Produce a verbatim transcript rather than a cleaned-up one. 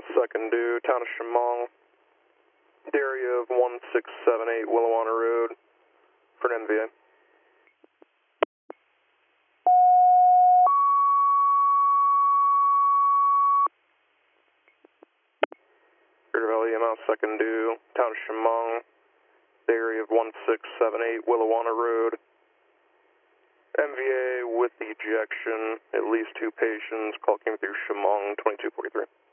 second due, town of Chemung, the area of one six seven eight Willawanna Road for an M V A. Valley E M S second due, town of Chemung, the area of one six seven eight Willawanna Road. M V A with ejection, at least two patients, call came through Chemung, twenty-two forty-three.